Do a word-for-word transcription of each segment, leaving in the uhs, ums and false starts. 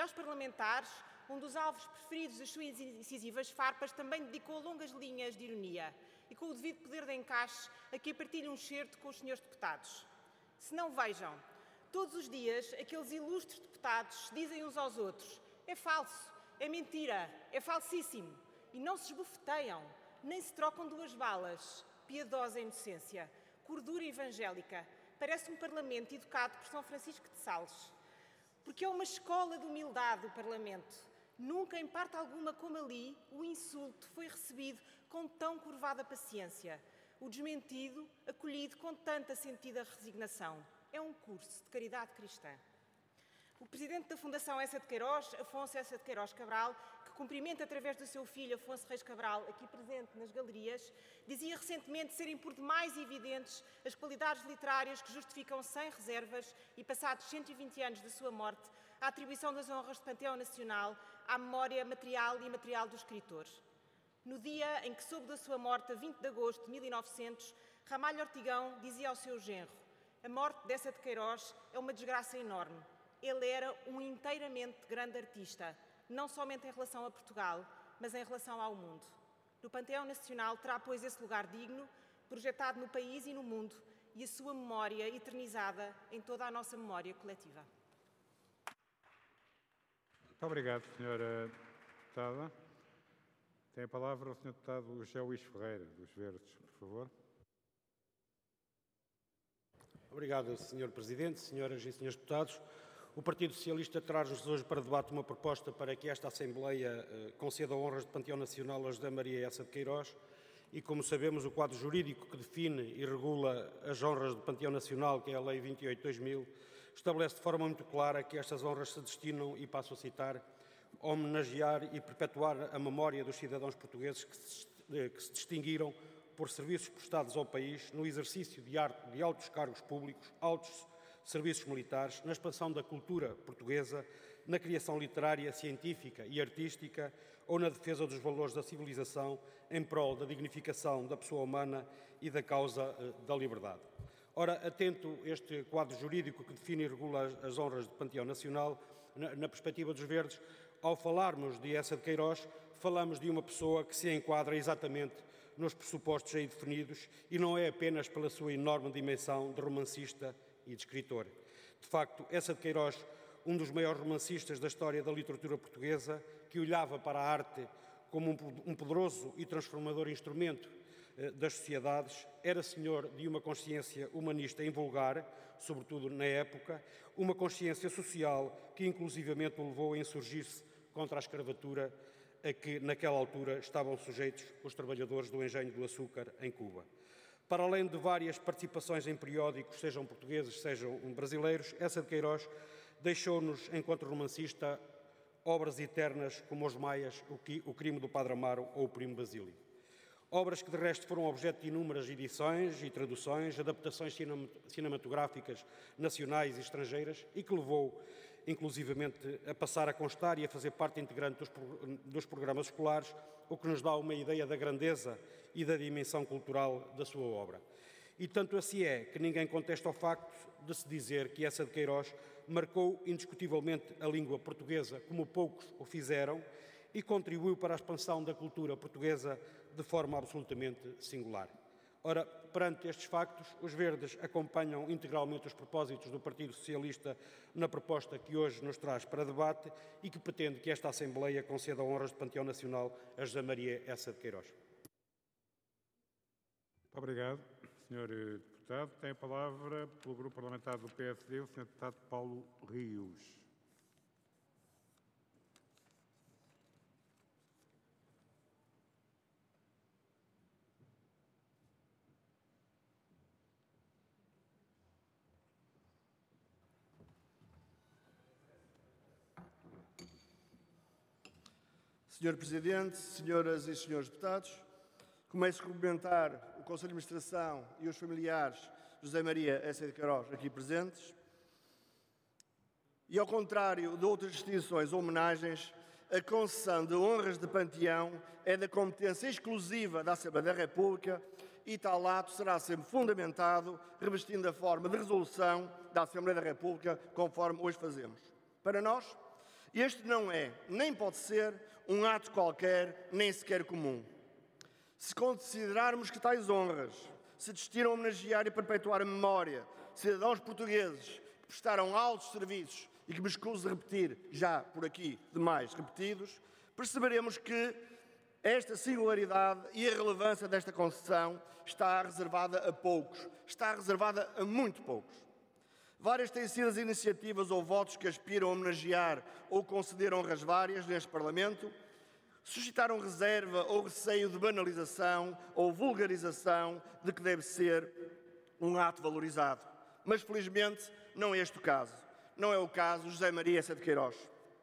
aos parlamentares, um dos alvos preferidos das suas incisivas farpas, também dedicou longas linhas de ironia e, com o devido poder de encaixe, aqui partilha um excerto com os senhores deputados. Se não vejam, todos os dias aqueles ilustres deputados dizem uns aos outros: é falso, é mentira, é falsíssimo, e não se esbofeteiam, nem se trocam duas balas. Piedosa inocência, cordura evangélica, parece um parlamento educado por São Francisco de Sales. Porque é uma escola de humildade o Parlamento. Nunca, em parte alguma como ali, o insulto foi recebido com tão curvada paciência, o desmentido acolhido com tanta sentida resignação. É um curso de caridade cristã. O presidente da Fundação Essa de Queiroz, Afonso Essa de Queiroz Cabral, que cumprimenta através do seu filho Afonso Reis Cabral, aqui presente nas galerias, dizia recentemente serem por demais evidentes as qualidades literárias que justificam sem reservas e passados cento e vinte anos da sua morte a atribuição das honras do Panteão Nacional à memória material e imaterial dos escritores. No dia em que soube da sua morte, a vinte de agosto de mil e novecentos, Ramalho Ortigão dizia ao seu genro: a morte dessa de Queiroz é uma desgraça enorme. Ele era um inteiramente grande artista, não somente em relação a Portugal, mas em relação ao mundo. No Panteão Nacional terá, pois, esse lugar digno, projetado no país e no mundo, e a sua memória eternizada em toda a nossa memória coletiva. Muito obrigado, senhora Deputada. Tem a palavra o senhor Deputado José Luís Ferreira, dos Verdes, por favor. Obrigado, senhor Presidente, senhoras e senhores deputados. O Partido Socialista traz-nos hoje para debate uma proposta para que esta Assembleia eh, conceda honras de Panteão Nacional a José Maria Essa de Queiroz e, como sabemos, o quadro jurídico que define e regula as honras de Panteão Nacional, que é a Lei vinte e oito de dois mil, estabelece de forma muito clara que estas honras se destinam, e passo a citar, a homenagear e perpetuar a memória dos cidadãos portugueses que se, eh, que se distinguiram por serviços prestados ao país no exercício de, arte, de altos cargos públicos, altos serviços militares, na expansão da cultura portuguesa, na criação literária, científica e artística ou na defesa dos valores da civilização em prol da dignificação da pessoa humana e da causa eh, da liberdade. Ora, atento este quadro jurídico que define e regula as, as honras de Panteão Nacional, na, na perspectiva dos Verdes, ao falarmos de Essa de Queiroz, falamos de uma pessoa que se enquadra exatamente nos pressupostos aí definidos e não é apenas pela sua enorme dimensão de romancista e de escritor. De facto, Essa de Queiroz, um dos maiores romancistas da história da literatura portuguesa, que olhava para a arte como um poderoso e transformador instrumento eh, das sociedades, era senhor de uma consciência humanista invulgar, sobretudo na época, uma consciência social que inclusivamente o levou a insurgir-se contra a escravatura a que naquela altura estavam sujeitos os trabalhadores do engenho do açúcar em Cuba. Para além de várias participações em periódicos, sejam portugueses, sejam brasileiros, Essa de Queiroz deixou-nos, enquanto romancista, obras eternas como Os Maias, O Crime do Padre Amaro ou O Primo Basílio. Obras que, de resto, foram objeto de inúmeras edições e traduções, adaptações cinematográficas nacionais e estrangeiras e que levou, inclusivamente, a passar a constar e a fazer parte integrante dos, dos programas escolares, o que nos dá uma ideia da grandeza e da dimensão cultural da sua obra. E tanto assim é que ninguém contesta o facto de se dizer que Essa de Queiroz marcou indiscutivelmente a língua portuguesa, como poucos o fizeram, e contribuiu para a expansão da cultura portuguesa de forma absolutamente singular. Ora, perante estes factos, os Verdes acompanham integralmente os propósitos do Partido Socialista na proposta que hoje nos traz para debate e que pretende que esta Assembleia conceda honras de Panteão Nacional a José Maria Essa de Queiroz. Muito obrigado, senhor Deputado. Tem a palavra, pelo Grupo Parlamentar do P S D, o senhor Deputado Paulo Rios. senhor Presidente, senhoras e senhores deputados, começo a cumprimentar o Conselho de Administração e os familiares de José Maria Essa de Queiroz aqui presentes. E, ao contrário de outras distinções ou homenagens, a concessão de honras de panteão é da competência exclusiva da Assembleia da República e tal ato será sempre fundamentado, revestindo a forma de resolução da Assembleia da República, conforme hoje fazemos. Para nós, Este não é, nem pode ser, um ato qualquer, nem sequer comum. Se considerarmos que tais honras se destinam a homenagear e perpetuar a memória de cidadãos portugueses que prestaram altos serviços e que me escuso de repetir, já por aqui demais repetidos, perceberemos que esta singularidade e a relevância desta concessão está reservada a poucos, está reservada a muito poucos. Várias têm sido as iniciativas ou votos que aspiram a homenagear ou conceder honras várias neste Parlamento, suscitaram reserva ou receio de banalização ou vulgarização de que deve ser um ato valorizado. Mas, felizmente, não é este o caso. Não é o caso de José Maria Essa de Queiroz.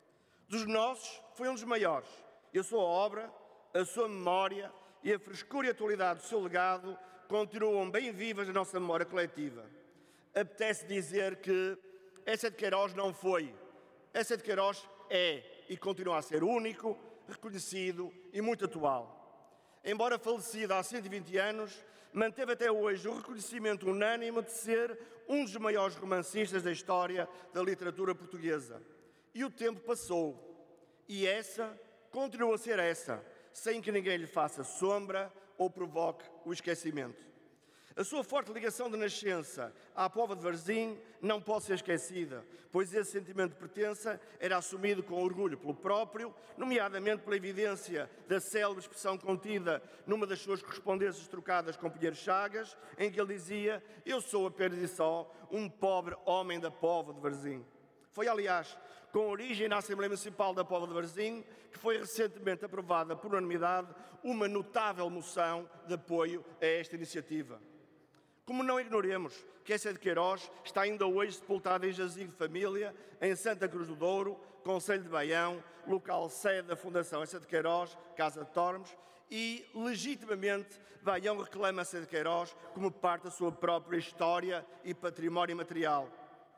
Dos nossos, foi um dos maiores. E a sua obra, a sua memória e a frescura e atualidade do seu legado continuam bem vivas na nossa memória coletiva. Apetece dizer que Essa de Queiroz não foi. Essa de Queiroz é e continua a ser único, reconhecido e muito atual. Embora falecido há cento e vinte anos, manteve até hoje o reconhecimento unânime de ser um dos maiores romancistas da história da literatura portuguesa. E o tempo passou. E essa continua a ser essa, sem que ninguém lhe faça sombra ou provoque o esquecimento. A sua forte ligação de nascença à Póvoa de Varzim não pode ser esquecida, pois esse sentimento de pertença era assumido com orgulho pelo próprio, nomeadamente pela evidência da célebre expressão contida numa das suas correspondências trocadas com Pinheiro Chagas, em que ele dizia: "Eu sou apenas e só um pobre homem da Póvoa de Varzim." Foi, aliás, com origem na Assembleia Municipal da Póvoa de Varzim que foi recentemente aprovada por unanimidade uma notável moção de apoio a esta iniciativa. Como não ignoremos que Essa de Queiroz está ainda hoje sepultada em jazigo de família, em Santa Cruz do Douro, concelho de Baião, local sede da Fundação Essa de Queiroz, Casa de Tormes, e, legitimamente, Baião reclama Essa de Queiroz como parte da sua própria história e património material.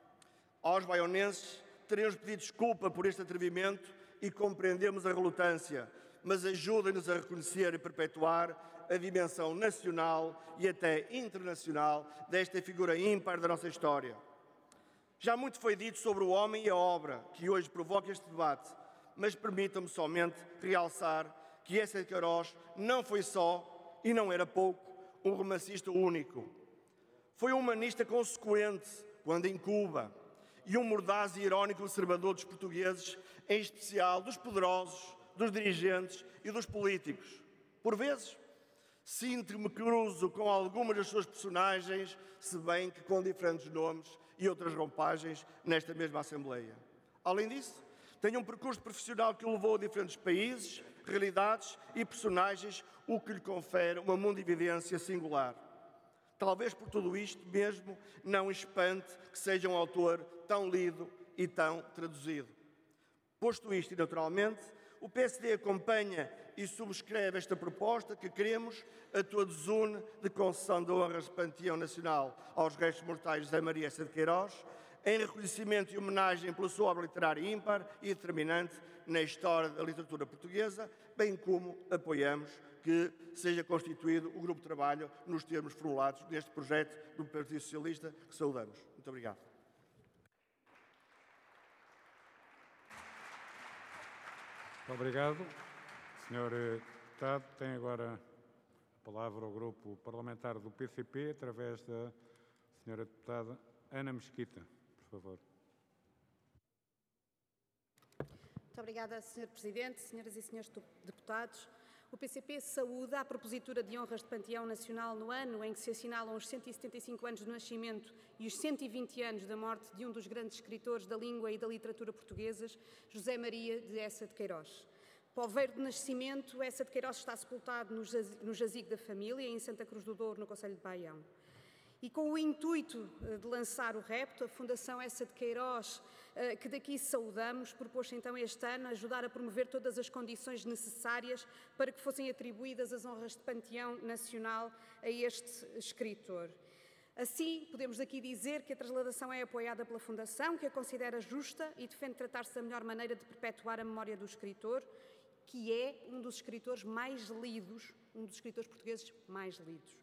Aos baionenses, teremos pedido desculpa por este atrevimento e compreendemos a relutância, mas ajudem-nos a reconhecer e perpetuar a dimensão nacional e até internacional desta figura ímpar da nossa história. Já muito foi dito sobre o homem e a obra que hoje provoca este debate, mas permitam-me somente realçar que Essa de Queiroz não foi só, e não era pouco, um romancista único. Foi um humanista consequente, quando em Cuba, e um mordaz e irónico observador dos portugueses, em especial dos poderosos, dos dirigentes e dos políticos. Por vezes, sinto-me cruzo com algumas das suas personagens, se bem que com diferentes nomes e outras roupagens nesta mesma Assembleia. Além disso, tem um percurso profissional que o levou a diferentes países, realidades e personagens, o que lhe confere uma mundividência singular. Talvez por tudo isto mesmo não espante que seja um autor tão lido e tão traduzido. Posto isto, e naturalmente, o P S D acompanha e subscreve esta proposta que queremos a todos une de concessão de honras de Panteão Nacional aos restos mortais de José Maria Essa de Queiroz, em reconhecimento e homenagem pela sua obra literária ímpar e determinante na história da literatura portuguesa, bem como apoiamos que seja constituído o grupo de trabalho nos termos formulados neste projeto do Partido Socialista, que saudamos. Muito obrigado. Muito obrigado. senhor Deputado, tem agora a palavra o grupo parlamentar do P C P, através da senhora Deputada Ana Mesquita, por favor. Muito obrigada, senhor Presidente, senhoras e senhores deputados. O P C P saúda a propositura de honras de Panteão Nacional no ano em que se assinalam os cento e setenta e cinco anos do nascimento e os cento e vinte anos da morte de um dos grandes escritores da língua e da literatura portuguesas, José Maria de Essa de Queiroz. Poveiro de nascimento, Essa de Queiroz está sepultado no jazigo da família, em Santa Cruz do Douro, no concelho de Baião. E com o intuito de lançar o repto, a Fundação Essa de Queiroz, que daqui saudamos, propôs então este ano ajudar a promover todas as condições necessárias para que fossem atribuídas as honras de Panteão Nacional a este escritor. Assim, podemos aqui dizer que a transladação é apoiada pela Fundação, que a considera justa e defende tratar-se da melhor maneira de perpetuar a memória do escritor, que é um dos escritores mais lidos, um dos escritores portugueses mais lidos.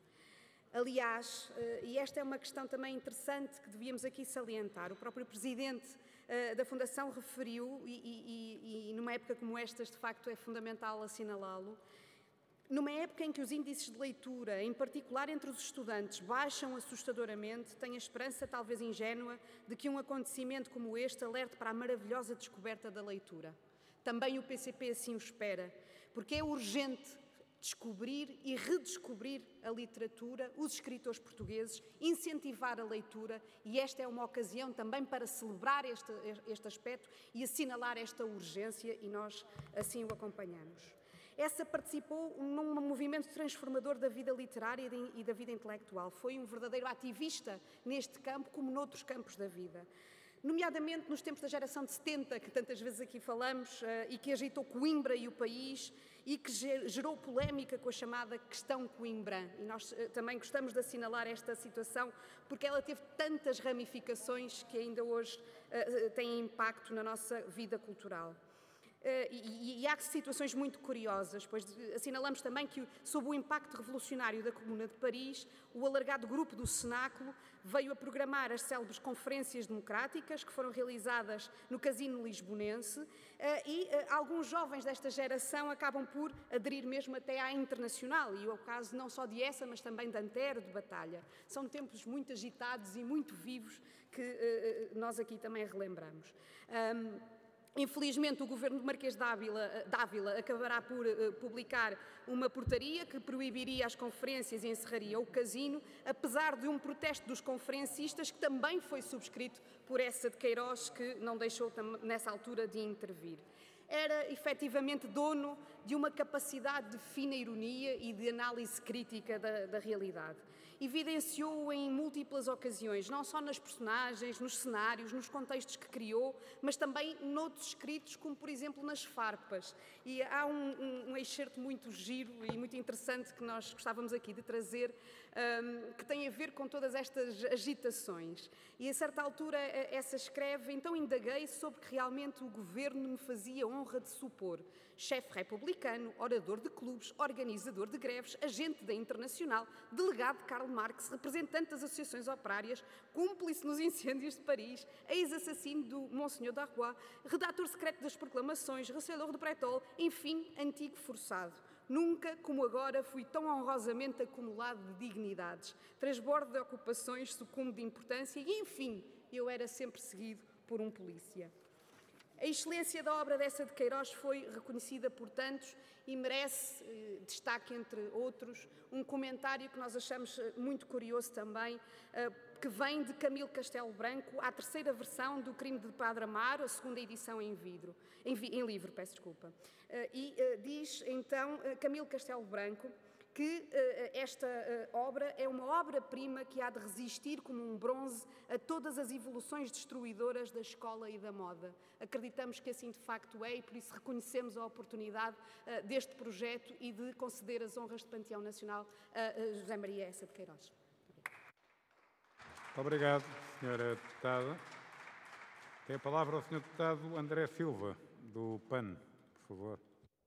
Aliás, e esta é uma questão também interessante que devíamos aqui salientar, o próprio Presidente da Fundação referiu, e, e, e numa época como estas, de facto, é fundamental assinalá-lo, numa época em que os índices de leitura, em particular entre os estudantes, baixam assustadoramente, tenho a esperança, talvez ingênua, de que um acontecimento como este alerte para a maravilhosa descoberta da leitura. Também o P C P assim o espera, porque é urgente descobrir e redescobrir a literatura, os escritores portugueses, incentivar a leitura, e esta é uma ocasião também para celebrar este, este aspecto e assinalar esta urgência, e nós assim o acompanhamos. Essa participou num movimento transformador da vida literária e da vida intelectual. Foi um verdadeiro ativista neste campo, como noutros campos da vida. Nomeadamente nos tempos da geração de setenta, que tantas vezes aqui falamos, e que agitou Coimbra e o país, e que gerou polémica com a chamada questão Coimbra. E nós também gostamos de assinalar esta situação, porque ela teve tantas ramificações que ainda hoje têm impacto na nossa vida cultural. Uh, e, e há situações muito curiosas, pois assinalamos também que, sob o impacto revolucionário da Comuna de Paris, o alargado grupo do Cenáculo veio a programar as célebres conferências democráticas que foram realizadas no Casino Lisbonense, uh, e uh, alguns jovens desta geração acabam por aderir mesmo até à Internacional, e é o caso não só de essa, mas também de Antero, de Batalha. São tempos muito agitados e muito vivos que uh, nós aqui também relembramos. Um, Infelizmente, o governo do Marquês de Ávila, de Ávila acabará por uh, publicar uma portaria que proibiria as conferências e encerraria o casino, apesar de um protesto dos conferencistas que também foi subscrito por essa de Queiroz, que não deixou nessa altura de intervir. Era efetivamente dono de uma capacidade de fina ironia e de análise crítica da, da realidade. Evidenciou-o em múltiplas ocasiões, não só nas personagens, nos cenários, nos contextos que criou, mas também noutros escritos, como por exemplo nas farpas. E há um, um, um excerto muito giro e muito interessante que nós gostávamos aqui de trazer, um, que tem a ver com todas estas agitações. E a certa altura essa escreve: então indaguei sobre que realmente o governo me fazia honra de supor. Chefe republicano, orador de clubes, organizador de greves, agente da Internacional, delegado de Karl Marx, representante das associações operárias, cúmplice nos incêndios de Paris, ex-assassino do Monsenhor Darrois, redator secreto das proclamações, recelor de Pretol, enfim, antigo forçado. Nunca, como agora, fui tão honrosamente acumulado de dignidades, transbordo de ocupações, sucumbo de importância e, enfim, eu era sempre seguido por um polícia. A excelência da obra dessa de Queiroz foi reconhecida por tantos e merece eh, destaque, entre outros, um comentário que nós achamos muito curioso também, eh, que vem de Camilo Castelo Branco, à terceira versão do Crime de Padre Amaro, a segunda edição em, vidro, em, vi, em livro, peço desculpa. Eh, e eh, diz, então, eh, Camilo Castelo Branco, que uh, esta uh, obra é uma obra-prima que há de resistir como um bronze a todas as evoluções destruidoras da escola e da moda. Acreditamos que assim de facto é e por isso reconhecemos a oportunidade uh, deste projeto e de conceder as honras de Panteão Nacional a uh, José Maria Essa de Queiroz. Muito obrigado, senhora Deputada. Tem a palavra o senhor Deputado André Silva, do P A N, por favor.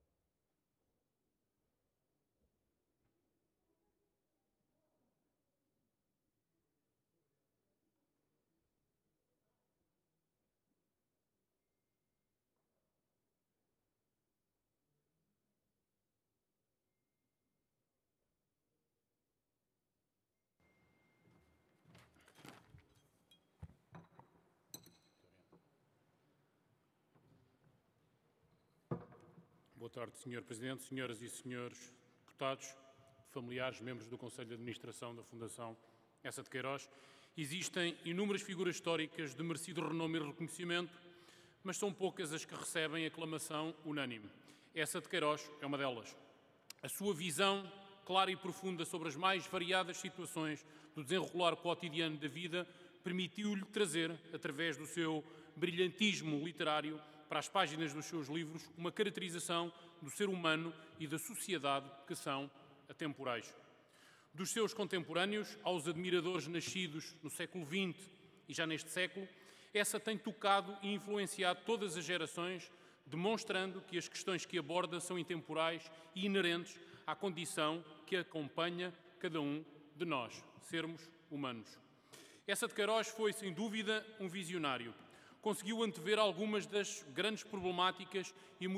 Boa tarde, senhor Presidente, senhoras e senhores deputados, familiares, membros do Conselho de Administração da Fundação Essa de Queiroz. Existem inúmeras figuras históricas de merecido renome e reconhecimento, mas são poucas as que recebem aclamação unânime. Essa de Queiroz é uma delas. A sua visão clara e profunda sobre as mais variadas situações do desenrolar cotidiano da vida permitiu-lhe trazer, através do seu brilhantismo literário, para as páginas dos seus livros, uma caracterização do ser humano e da sociedade que são atemporais. Dos seus contemporâneos aos admiradores nascidos no século vinte e já neste século, essa tem tocado e influenciado todas as gerações, demonstrando que as questões que aborda são intemporais e inerentes à condição que acompanha cada um de nós, sermos humanos. Essa de Queiroz foi, sem dúvida, um visionário, conseguiu antever algumas das grandes problemáticas e